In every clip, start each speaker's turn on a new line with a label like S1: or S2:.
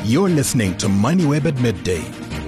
S1: You're listening to MoneyWeb at midday.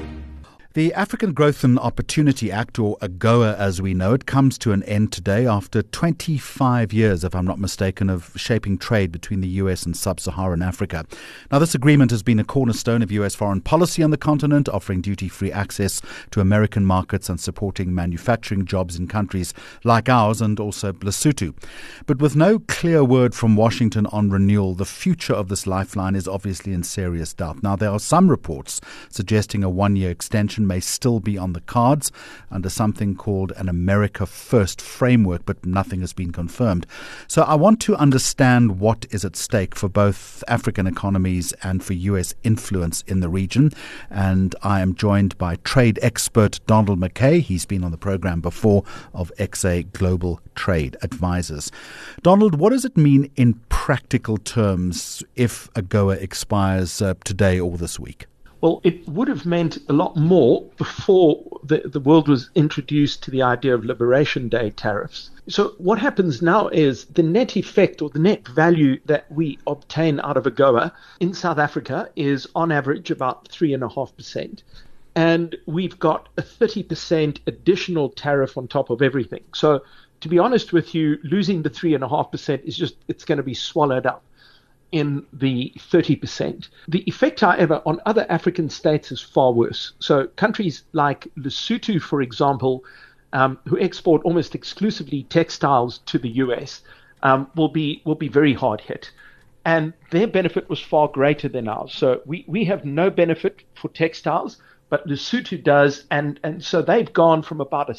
S2: The African Growth and Opportunity Act, or AGOA as we know it, comes to an end today after 25 years, if I'm not mistaken, of shaping trade between the US and sub-Saharan Africa. Now, this agreement has been a cornerstone of US foreign policy on the continent, offering duty-free access to American markets and supporting manufacturing jobs in countries like ours and also Lesotho. But with no clear word from Washington on renewal, the future of this lifeline is obviously in serious doubt. Now, there are some reports suggesting a one-year extension may still be on the cards under something called an America First framework, but nothing has been confirmed. So I want to understand what is at stake for both African economies and for US influence in the region. And I am joined by trade expert Donald McKay. He's been on the program before, of XA Global Trade Advisors. Donald, what does it mean in practical terms if AGOA expires today or this week?
S3: Well, it would have meant a lot more before the world was introduced to the idea of Liberation Day tariffs. So what happens now is the net effect or the net value that we obtain out of AGOA in South Africa is on average about 3.5%. And we've got a 30% additional tariff on top of everything. So to be honest with you, losing the 3.5% is it's going to be swallowed up in the 30%. The effect, however, on other African states is far worse. So countries like Lesotho, for example, who export almost exclusively textiles to the US, will be very hard hit. And their benefit was far greater than ours. So we have no benefit for textiles, but Lesotho does. And so they've gone from about a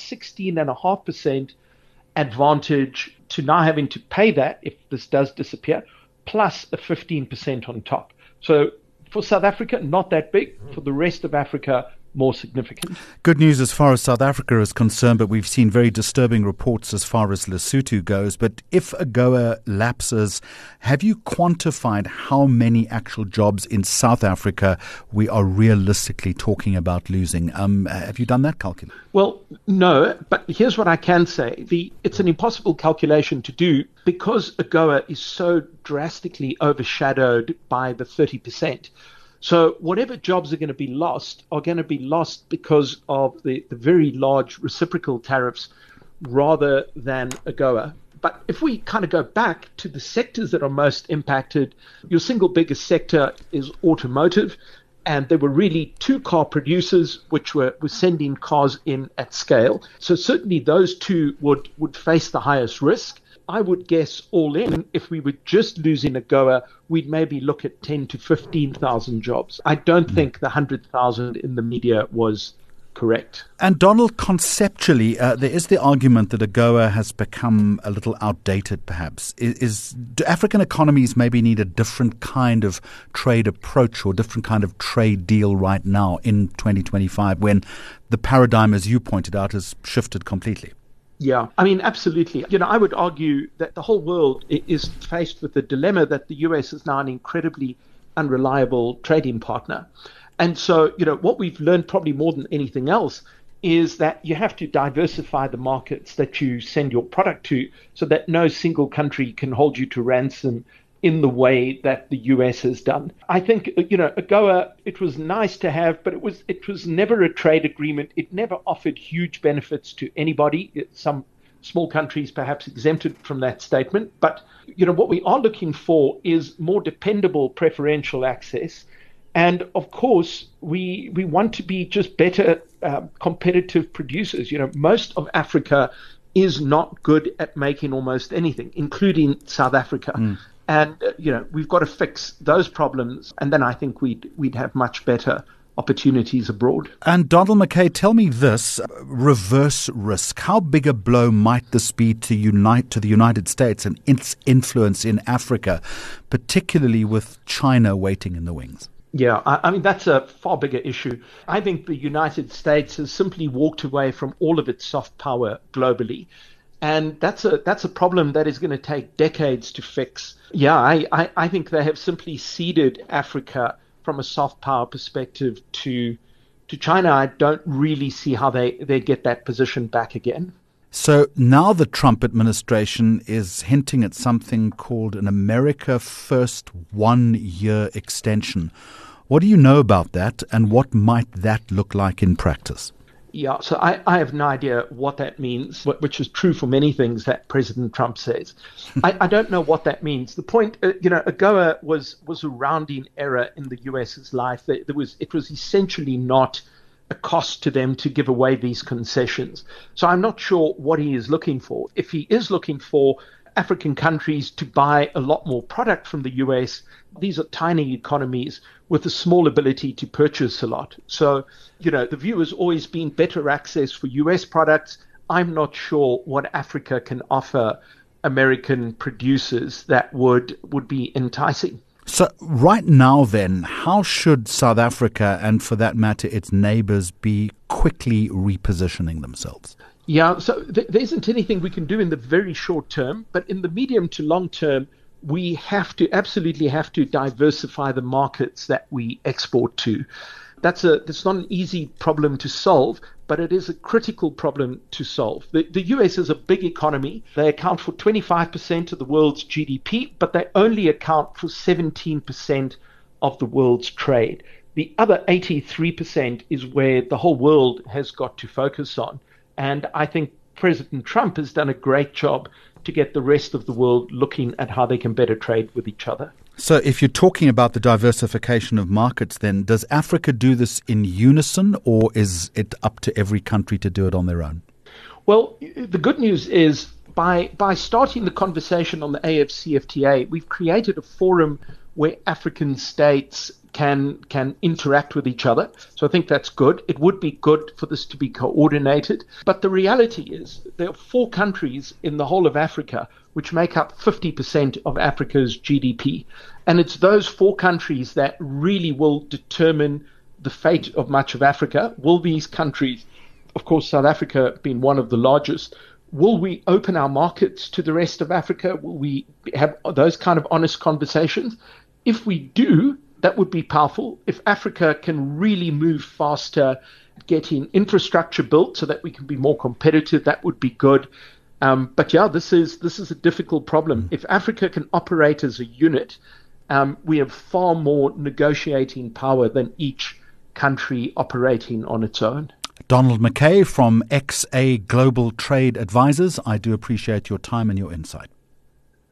S3: 16.5% advantage to now having to pay that if this does disappear, plus a 15% on top. So for South Africa, not that big. For the rest of Africa, more significant.
S2: Good news as far as South Africa is concerned, but we've seen very disturbing reports as far as Lesotho goes. But if AGOA lapses, have you quantified how many actual jobs in South Africa we are realistically talking about losing? Have you done that calculation?
S3: Well, no, but here's what I can say. It's an impossible calculation to do because AGOA is so drastically overshadowed by the 30%. So whatever jobs are going to be lost because of the very large reciprocal tariffs rather than AGOA. But if we kind of go back to the sectors that are most impacted, your single biggest sector is automotive. And there were really two car producers which were sending cars in at scale. So certainly those two would face the highest risk. I would guess all in, if we were just losing AGOA, we'd maybe look at 10 to 15,000 jobs. I don't think the 100,000 in the media was correct.
S2: And Donald, conceptually, there is the argument that AGOA has become a little outdated, perhaps. Do African economies maybe need a different kind of trade approach or different kind of trade deal right now in 2025 when the paradigm, as you pointed out, has shifted completely?
S3: Yeah, I mean, absolutely. I would argue that the whole world is faced with the dilemma that the US is now an incredibly unreliable trading partner. And so, what we've learned probably more than anything else is that you have to diversify the markets that you send your product to so that no single country can hold you to ransom in the way that the US has done. I think, AGOA, it was nice to have, but it was never a trade agreement. It never offered huge benefits to anybody. Some small countries perhaps exempted from that statement. But, what we are looking for is more dependable preferential access. And of course, we want to be just better competitive producers. Most of Africa is not good at making almost anything, including South Africa. And, we've got to fix those problems. And then I think we'd have much better opportunities abroad.
S2: And Donald McKay, tell me this, reverse risk. How big a blow might this be to the United States and its influence in Africa, particularly with China waiting in the wings?
S3: Yeah, I mean, that's a far bigger issue. I think the United States has simply walked away from all of its soft power globally. And that's a problem that is going to take decades to fix. Yeah, I think they have simply ceded Africa from a soft power perspective to China. I don't really see how they get that position back again.
S2: So now the Trump administration is hinting at something called an America First 1 year extension. What do you know about that, and what might that look like in practice?
S3: Yeah, so I have no idea what that means, which is true for many things that President Trump says. I don't know what that means. The point, AGOA was a rounding error in the US's life. It was essentially not a cost to them to give away these concessions. So I'm not sure what he is looking for. If he is looking for African countries to buy a lot more product from the US, these are tiny economies with a small ability to purchase a lot. So, the view has always been better access for US products. I'm not sure what Africa can offer American producers that would be enticing.
S2: So right now then, how should South Africa, and for that matter its neighbors, be quickly repositioning themselves?
S3: Yeah, so there isn't anything we can do in the very short term, but in the medium to long term, we absolutely have to diversify the markets that we export to. That's not an easy problem to solve, but it is a critical problem to solve. The US is a big economy. They account for 25% of the world's GDP, but they only account for 17% of the world's trade. The other 83% is where the whole world has got to focus on. And I think President Trump has done a great job to get the rest of the world looking at how they can better trade with each other.
S2: So if you're talking about the diversification of markets, then does Africa do this in unison, or is it up to every country to do it on their own?
S3: Well, the good news is by starting the conversation on the AFCFTA, we've created a forum where African states can interact with each other. So I think that's good. It would be good for this to be coordinated. But the reality is there are 4 countries in the whole of Africa which make up 50% of Africa's GDP. And it's those 4 countries that really will determine the fate of much of Africa. Will these countries, of course, South Africa being one of the largest, will we open our markets to the rest of Africa? Will we have those kind of honest conversations? If we do, that would be powerful. If Africa can really move faster, getting infrastructure built so that we can be more competitive, that would be good. But yeah, this is a difficult problem. If Africa can operate as a unit, we have far more negotiating power than each country operating on its own.
S2: Donald McKay from XA Global Trade Advisors, I do appreciate your time and your insight.